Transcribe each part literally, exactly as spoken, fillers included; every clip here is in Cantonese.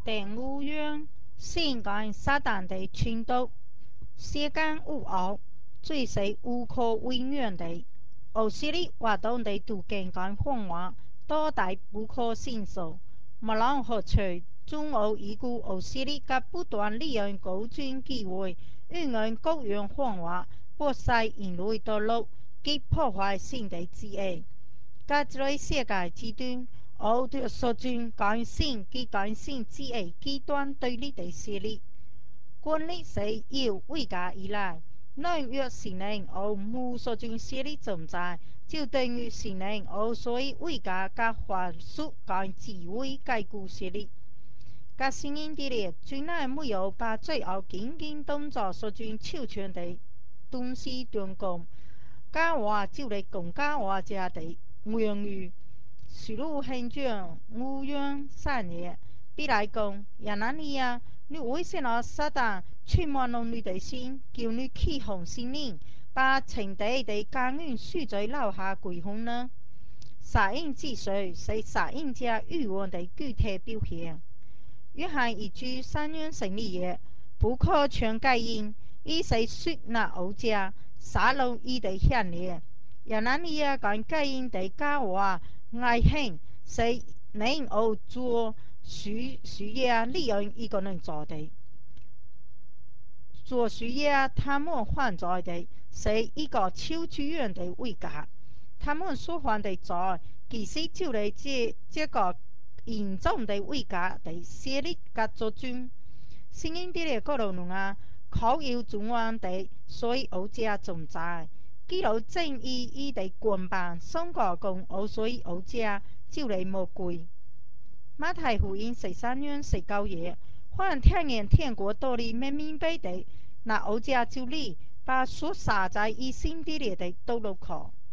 第五章性感撒旦的群斗，世间有恶，最是无可永远的。有时的活动的途径跟方法，多大不可信受。无论何处，总有一股有势力甲不断利用高军机会，运用各样方法，迫使人类堕落，及破坏性的之恶。甲这个世界之中，有着所尊感性及感性之恶极端对立的势力。权力是由伟家而来，若若是能有无所尊势力存在，就等于是能有所以伟家甲法术甲智慧解决势力。甲声音之力，最乃没有把最后紧紧当作所尊手权的东西中共。假话就来讲假话者的名誉，是如现状乌央善业。比来讲，亚拿尼亚，你为什么撒旦充满了你的心，叫你起哄心灵，把前地的甘愿赎罪留下归风呢？撒因之水是撒因者欲望的具体表现。约翰一句三元胜利也，不可全盖因，伊是说那欧家杀戮伊的向烈。亚拿尼亚讲盖因的假话，爱恨是能有做需需要利用一个人做的。做需要他们犯罪的是一个超主愿的伟家，他们所犯的罪，其实就是这这个严重的伟家的势力甲作准。声音的个路人啊，靠有中央的所以欧家存在，记录正义伊的官办，上个讲欧所以欧家就来魔鬼。马太福音十三章十九页，凡听见天国道理没明白的，那欧家就理把所撒在伊心底里的倒落去。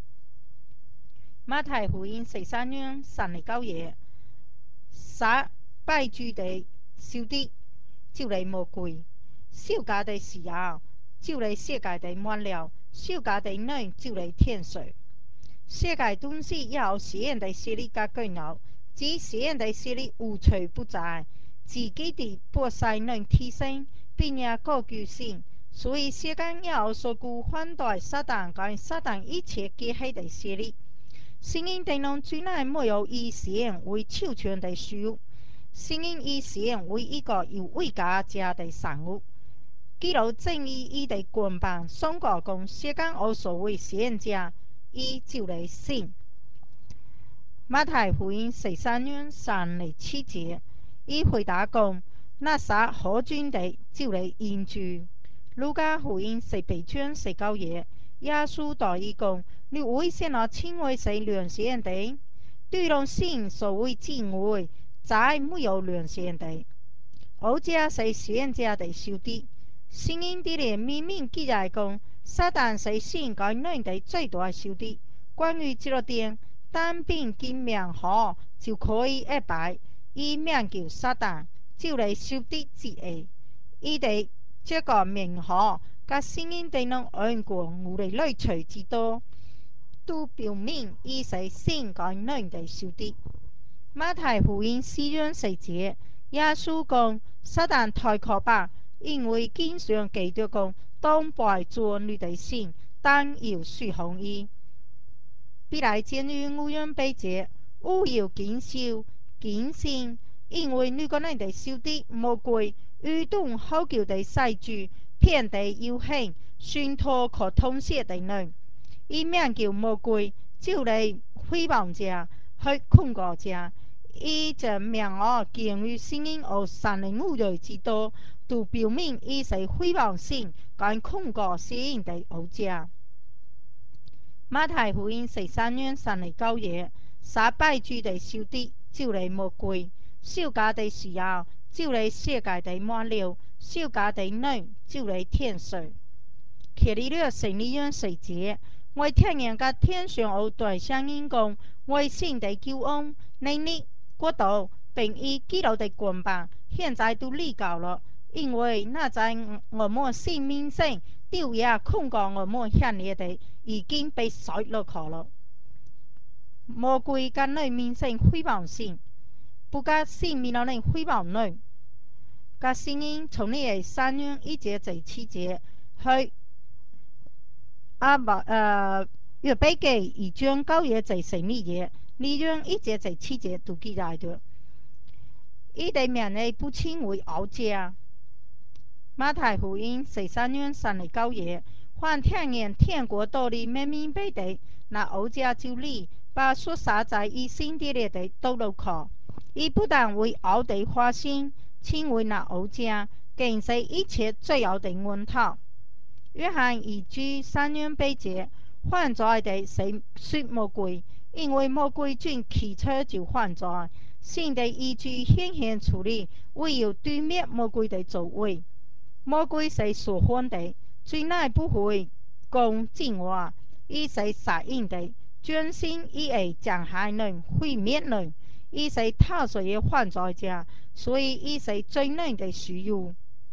马太福音十三章三十九页，撒拜主的小弟就嚟魔鬼，小家的时候就嚟世界的满了，小家的人就嚟天水。世界东西要实验的势力甲更有，只实验的势力无处不在，自己的波塞能提升，并且高举性，所以世间要所顾反对撒旦跟撒旦一切结合的势力。声音电动最乃没有以实验为手权的书，声音以实验为一个有伟家者的产物。记录正义伊的官办，上个讲世间有所谓实验者，伊就来信。马太福音十三章三十七节，伊回答讲：那啥可尊的就来应住。路加福音十八章十九页，耶稣对伊讲：你为什么称为是良善的？对人性所谓敬畏，再没有良善的。欧家是实验者的兄弟。声音的里明明记载讲，撒旦是性跟人的最大兄弟。关于这个点，单凭经名号就可以一摆，以名叫撒旦，就来兄弟之恶。伊的这个名号，甲声音的人按过有的类取之多，都表明伊是性跟人的兄弟。马太福音四章四节，耶稣讲：撒旦太可怕，因为经常记着讲，当拜做你的心，但要顺从伊。必来监狱乌央被劫，勿要谨守谨慎，因为你个人的兄弟魔鬼，愚钝好叫的塞住，遍地游行，寻讨可通缉的人。伊名叫魔鬼，就来诽谤者，去控告者。伊这名号见于声音和三零五类之多，都表明伊是诽谤性跟控告声音的后者。马太福音十三章三十九页，撒拜主的兄弟就来魔鬼，小家的时候就来世界的满了，小家的人就来天水。克里了胜利章十节，我听见甲天上有大声音讲，我信的救恩、能力、国度，并以基督的棍棒，现在都立够了，因为那在我们性命上丢也控告我们向烈的，已经被甩落去了。魔鬼甲人面上诽谤性，不甲性命的人诽谤人。 甲圣人从你的三章一节至七节去啊无呃预备嘅二章九节至十二节，二章一节至七节都记载着。伊哋名呢不称为敖家。马太福音十三章三十九节，凡听见天国道理明明白地，那敖家就理，把所撒在伊心底里的倒落去。伊不但为敖地发心，称为那敖家，更是一切最后的源头。约翰二书三章八节，犯罪的是说魔鬼，因为魔鬼从起初就犯罪。神的依据显现出嚟，为要对灭魔鬼的作为。魔鬼是所犯的，最乃不会讲真话，伊是杀人的，专心以会将害人、毁灭人。伊是透水的犯罪者，所以伊是最人的需要。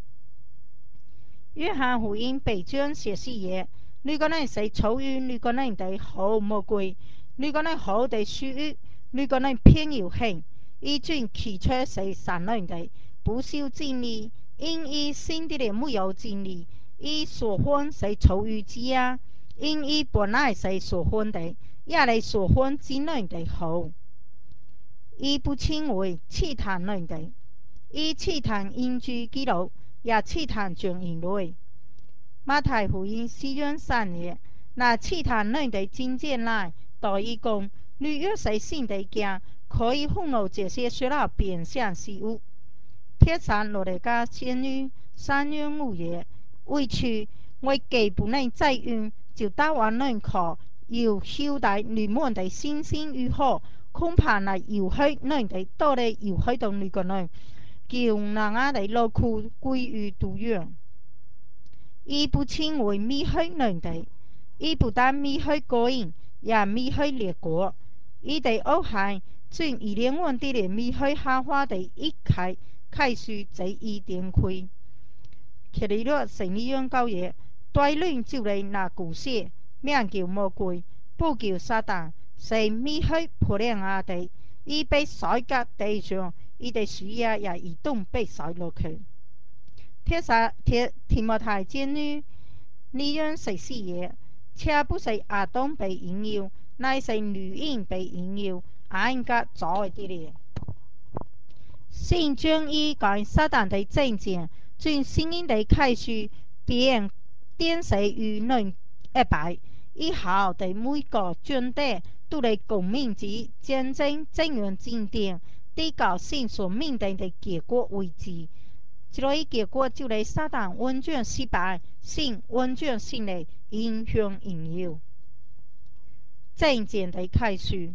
约翰福音八章十四节，你个人是出于你个人的好魔鬼，你个人好的属于你个人偏要行，伊转起初是善人的，不守真理，因伊心底里没有真理，伊所犯是出于己啊，因伊本来是所犯的，也来所犯真人的好，伊不称为试探人的，伊试探因居基督，也试探众人类。马太福音四章三节，那试探人的真正来，对伊讲：你若是信的行，可以愤怒这些说了变相事物。帖撒罗尼迦前书三章五节，为此我既不能再用，就打发人去，要晓得你们的信心如何，恐怕那要许人的多的要许到你个人，叫那样的劳苦归于度养。伊不称为米许人的，伊不但米许个人，也米许列国。伊的恶行，从伊连阮的连米许下花的一开开始，在伊点开。克里洛十二章九节，对人就来那故事，名叫魔鬼，不叫撒旦，是米许破亮下的。伊被甩甲地上，伊的树叶也移动被甩落去。帖撒帖提摩太前书二章十四节，且不是亚当被引诱，乃是女人被引诱，暗甲走的咧。神将伊跟撒旦的争战，从圣经的开始，便点示于人一摆，以后的每个军队都来共鸣之战争怎样进展，得到神所命定的结果为止。这个结果就来撒旦完全失败，神完全胜利，影响引诱。战争的开始，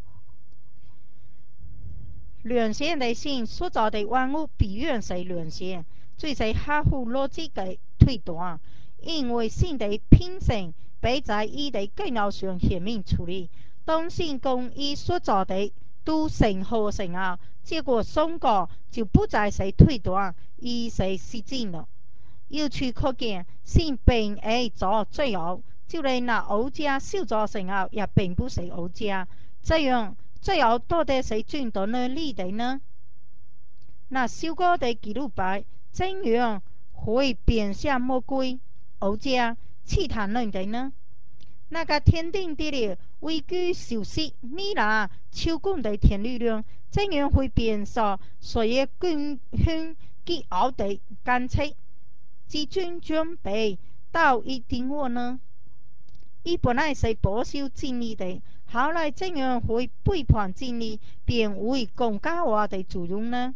良善的神所造的万物必然是良善，最是合乎逻辑的推断，因为神的品性被在伊的计脑上显明出来。当神讲伊所造的都成好成后，结果son果就不再是推断，而是实践了。由此可见，神并会做最后，就连那欧家小做成后，也并不是欧家。这样，最后到底是转到哪里的呢？那小哥的记录牌怎样会变向魔鬼、欧家、试探人的呢？那个天顶地里位居受息米拉超管的天力量，怎样会变成所有军训及奥的干脆？只准准备到一定我呢？伊本来是保守真理的，后来怎样会背叛真理，变为讲假话的作用呢？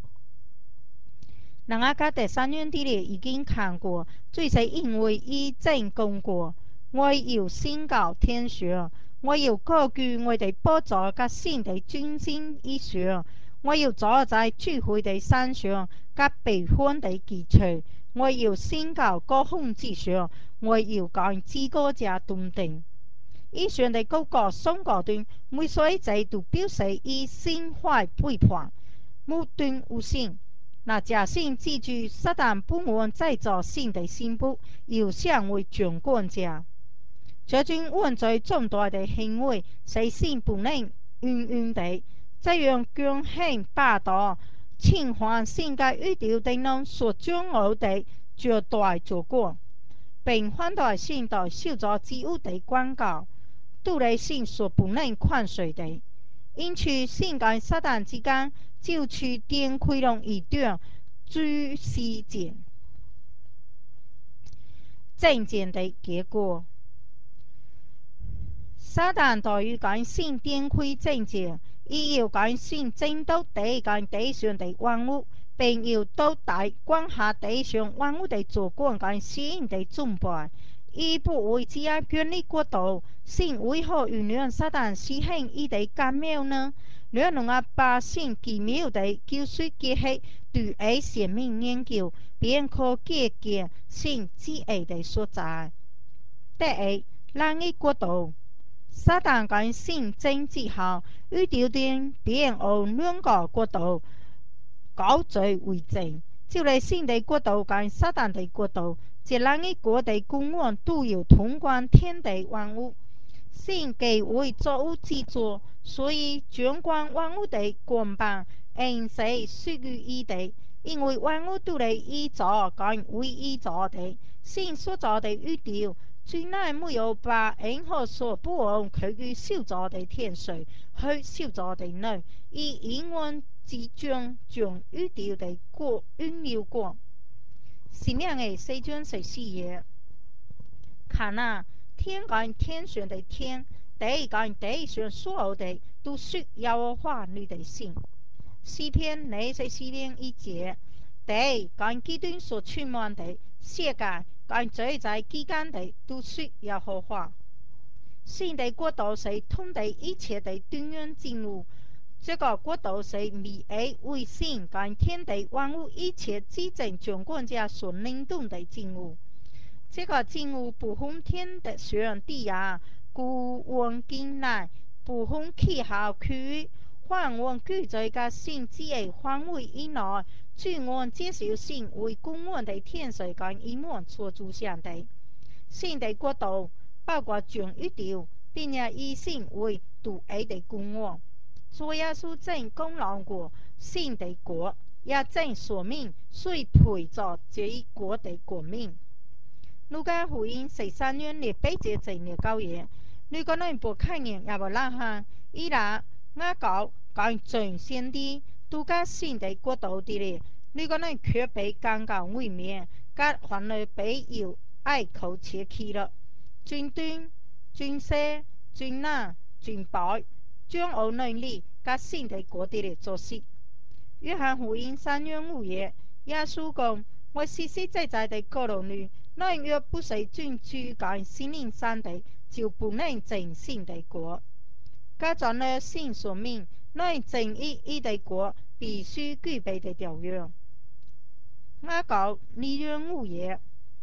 人家在第三章底里已经看过，最是因为伊正讲过，我要升到天上，我要高居我的宝座甲神的中心以上，我要坐在聚会的山上，甲北方的基础。我要升到高峰之上，我要讲至高者断定。以上的各个三个段，每所一字都表示以心怀背叛，目断无心。那假性记住撒旦不满再造新的新部，要成为掌管者。这种万罪重大的行为，是神不能允允的，这样强横霸道， 侵犯性嘅預條的人所將我哋絕對做過，並反對性對受造之物的關告，都係性所不能寬恕的。因此，性跟撒旦之間就去展開了一段最事件爭戰的結果。撒旦對於跟性展開爭戰，伊要跟性爭奪地跟地上的萬物，並要奪取管轄地上萬物的主權跟性的尊卑。伊不會只係權力國度，性為何要讓撒旦實行伊的假妙呢？讓人啊把性奇妙的救贖結合對愛生命研究，便可解決性之愛的所在。第一，人的國度。撒旦跟性爭之後，宇宙間便有兩個國度交罪為證，就係性的國度跟撒旦的國度。這兩個國的君王都要統管天地萬物。性既為造物之主，所以掌管萬物的權柄應是屬於伊的，因為萬物都係伊造跟為伊造的。性所造的宇宙最乃沒有把任何所不往佢與受造的天使去受造的人，以永遠之中將宇宙的國擁有過。是命嘅四章十四節，看啊，天跟天上的天，地跟地上所有的，都屬耶和華你的神。詩篇二十四篇一節，地跟基督所充滿的世界，跟罪在之間的，都屬耶和華。神的國度是統治一切的中央政務，這個國度是以愛為神跟天地萬物一切至正掌管者所領導的政務。這個政務不分天上地下，古往今來，不分氣候區域，凡往居在個神之愛範圍以內，最按接受神為君王的天使跟伊們所主想的。神的國度包括全宇宙，並且以神為獨一的君王。主耶穌正講論過神的國，也正說明誰配做這一國的國民。路加福音十三章廿八節至廿九節，你個人不看見亞伯拉罕、以拉、雅各跟眾先知都在神的國度裡咧，你個人卻被降到位面，甲反而被要愛口切去了。尊端、尊色、尊男、尊卑，將有能力甲神的國裡咧做事。約翰福音三章五節，耶穌講：我實實在在地告訴你，那若不是進主跟聖靈生的，就不能進神的國。加上了神說明，那進入伊的國必須具備的條件。雅各二章五節，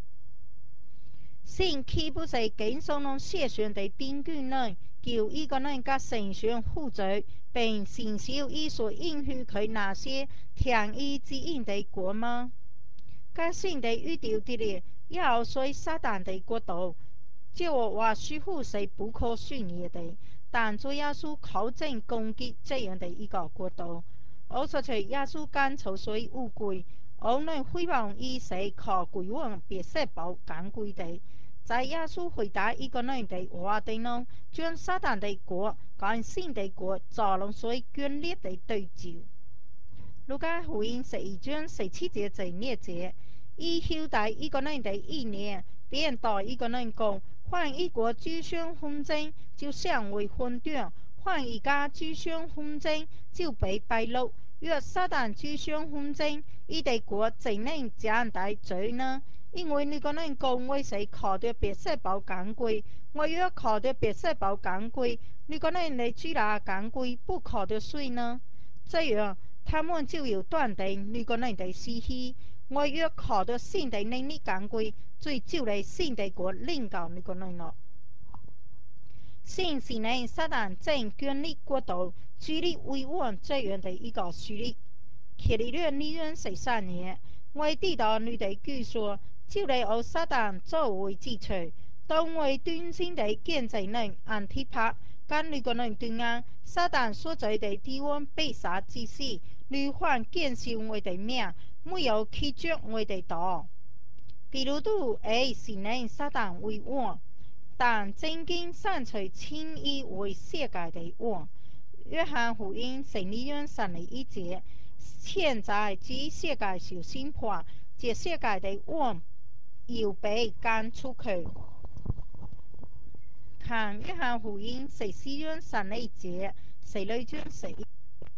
神豈不是經上了寫上的憑據呢？叫一個人甲神上負責，並承受伊所應許佢那些聽伊指引的國嗎？甲神的宇宙裡咧，也有隨撒旦的國度，這話似乎是不可思議的。但主耶穌考證攻擊這樣的一個國度，而且是耶穌趕出所烏龜，而能毀謗伊是靠歸往別色堡趕鬼的。在耶穌回答一個人的話的呢，將撒旦的國跟神的國造成最強烈的對照。路加福音十一章十七節至廿節，伊曉得一個人的意念，便對一個人講：凡一國舉相紛爭，就尚未分斷；凡一家舉相紛爭，就被敗落。若撒旦舉相紛爭，伊的國怎能將大罪呢？因為你個人講我是靠着別色堡趕鬼，我若靠着別色堡趕鬼，你個人來舉哪趕鬼不靠着誰呢？這樣，他們就要斷定你個人的是非。我若靠着神的能力趕鬼，最就嚟神的國領導你個人了。神是能撒旦正權力國度，致力維穩這樣的一個勢力。啟示錄二章十三節，我知道你的居所，就嚟有撒旦作為之處。當我端正的見證人安提帕跟你個人對岸，撒旦所在的地方被殺之時， 罹患见性为的命，没有拒绝为的道。基督徒以信任撒旦为王，但真经散除轻易为世界的王。约翰福音十二章三十一节：现在这世界受审判，这世界的王又被赶出去。看约翰福音十四章三十一节，十六章十一。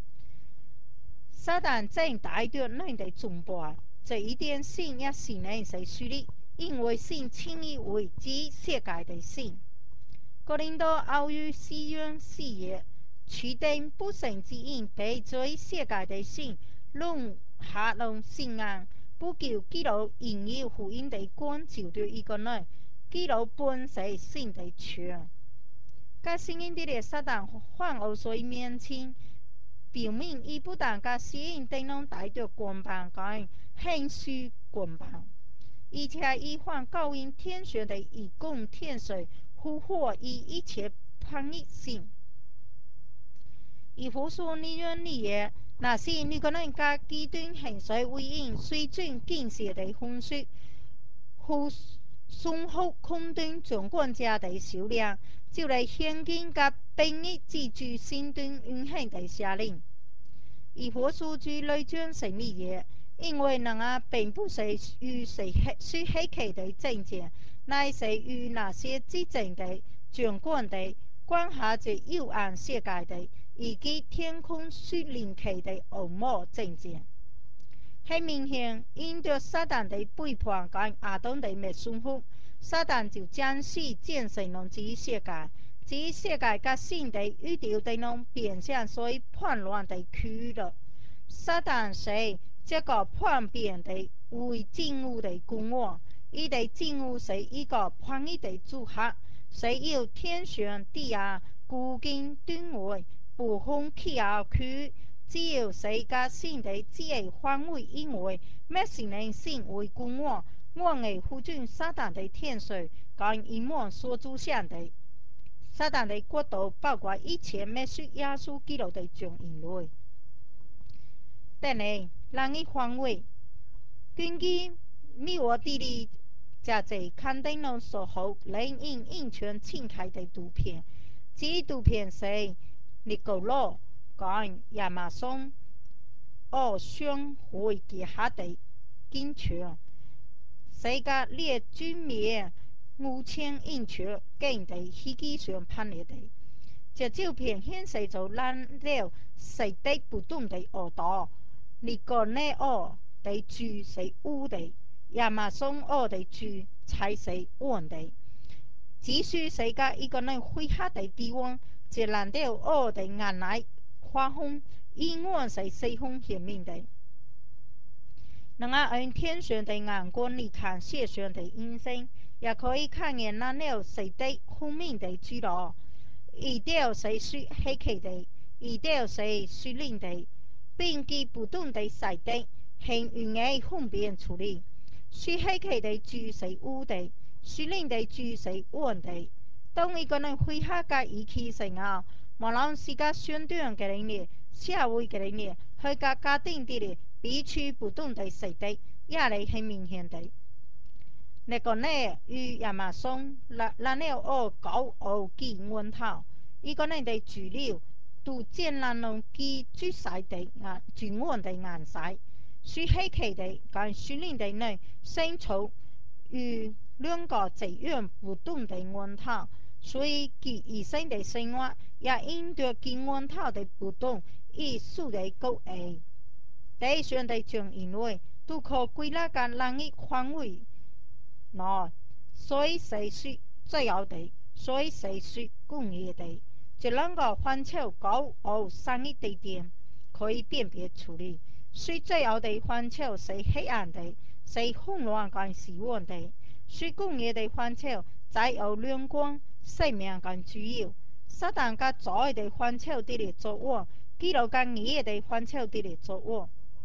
撒旦正带着人的崇拜，这一点信也是人是属的，因为信轻易为这世界的信。哥林多后书四章四节：取定不圣之因被罪世界的信弄下弄信仰，不求基督应有福音的光照着一个人，基督本是信的权。甲圣经里的撒旦反而所面前，表明伊不但甲世人等人带着光棒，甲显示光棒，而且伊反教因天选的以供天水，复活伊一切叛逆性。以弗所二章二节：那时你个人甲基督行水为因，水准敬谢的风俗，互顺服空中掌管者的修炼，就来现今甲本日之主心中运行的下令。以弗所书六章十二节：因为人啊，并不是与谁谁希奇的争战，乃是与那些执政的、掌管的、管辖着幽暗世界的，以及天空属灵气的恶魔争战。很明显，因着撒旦的背叛跟亚当的不顺服，撒旦就将死建成了这世界。这世界甲新的宇宙的能变相所以叛乱的区了。撒旦是这个叛变的为政务的君王，伊的政务是一个叛逆的组合，是由天上地下古今段位不分气候区。只要是甲新的只个范围以外，咩是能性为君王，我会负准撒旦的天水，跟伊们所主想的。撒旦的国度包括一切咩属耶稣基督的众人类。但是，人的范围，根据米沃地理杂志刊登了所好人因印权侵害的图片，这图片是尼古拉跟亚马逊二相会结合的景象，世界列居民五千英尺近的飞机上拍摄的。这照片显示出咱了实地不断的恶道。尼古内奥的住是乌的，亚马逊奥的住才是黄的。只需是个一个人灰黑的地方，就难得奥的眼来发红，永远是西方显明的。能按天上的眼光来看世上的音声，也可以看见那了实地分明的知道，一条是属黑气的，一条是属灵的。并基不断的晒的，很容易分辨出来。属黑气的猪是乌的，属灵的猪是黄的。当一个人灰黑甲仪器时候，无论是甲宣传嘅人呢，社会嘅人呢，去甲家庭的呢，彼此不断的晒的，也是很明显的。那个呢，与亚马逊那那了哦高哦见源头，一个人的主流。都建立了基主晒的啊，主源的颜色，属黑气的跟属灵的呢，生出与两个这样不同的源头，所以其一生的生活也因着其源头的不同，而受的高矮。地上的众因为都可归纳个人的范围内，所以是属最后的，所以是属工业的。这两个范畴高和深的地点可以辨别出来。水最后的范畴是黑暗的，是混乱跟死亡的；水工业的范畴则有亮光、生命跟自由。撒旦甲罪的范畴伫咧作恶，基督甲义的范畴伫咧作恶。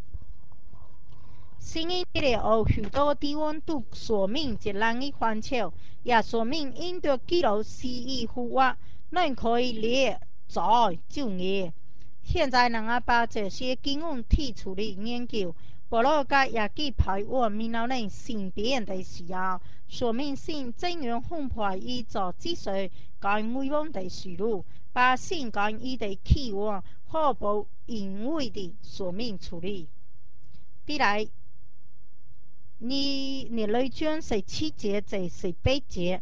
圣经里有许多地方都说明一人的范畴，也说明因着基督死而复活。咱可以列在就业， 现在人啊把这些经文提出来研究，保罗甲也给派我们老人身边的需要，说明性怎样分配伊做积水跟每往的输入，把性跟伊的期望毫不隐晦地说明出来。比来，你你内卷是七节，这是八节。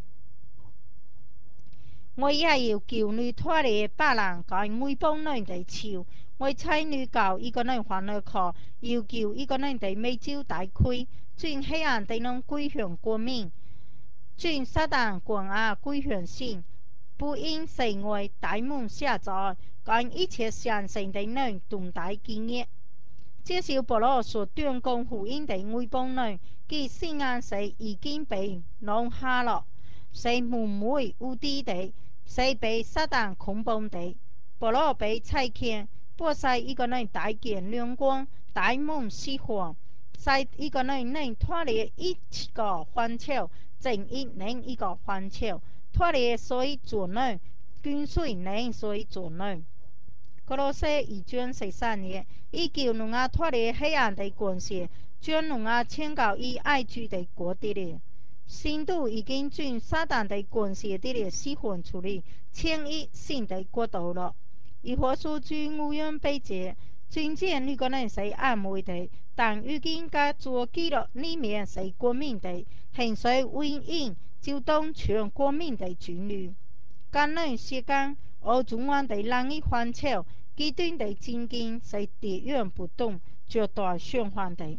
我也要叫你脱离别人甲每帮人的手，我猜你教一个人还了课，要叫一个人的美酒大开，转黑暗的人归向光明，转撒旦棍啊归向神，不因是我大门下载，跟一切相信的人同大经验。这是保罗所断讲福音的每帮人，其信仰是已经被弄下了，是蒙昧无知的。是被撒旦捆绑的。保罗被差遣，不是一个人带见亮光、大梦释放，是一个人能脱离一个环球，正义另一个环球，脱离所以做人，跟随另所以做人。格罗西二章十三节，已叫侬啊脱离黑暗的关系，将侬啊迁到伊爱主的国地里。深度已经将撒旦的关系的咧释放出来，迁移新的国度了。以何所居无缘被劫，尊见你个人是暗昧的，但如今该做记录里面是光明的，行水为应，就当全光明的军旅。甘人时间，而中央的人一环球，极端的经济是地缘不动，绝对循环的。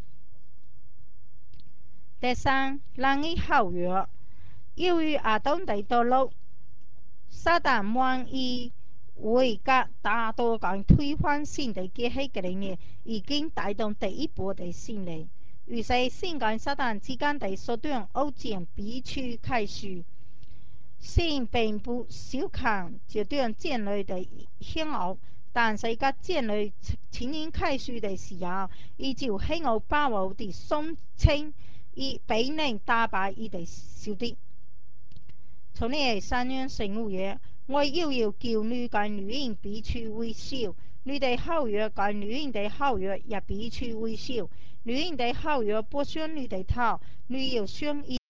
第三，人的后裔，由于亚当的堕落，撒旦满意为甲大多讲推翻性的结合概念，已经带动第一波的胜利。于是，性跟撒旦之间的缩短偶然必须开始。性并不小看这段建立的险恶，但是甲建立亲人开始的时候，伊就很有把握地松清伊被人打败伊的兄弟。从你三月十五日，我又要叫你跟女人彼此微笑，你的后裔跟女人的后裔也彼此微笑，女人的后裔不伤你的头，你要伤伊。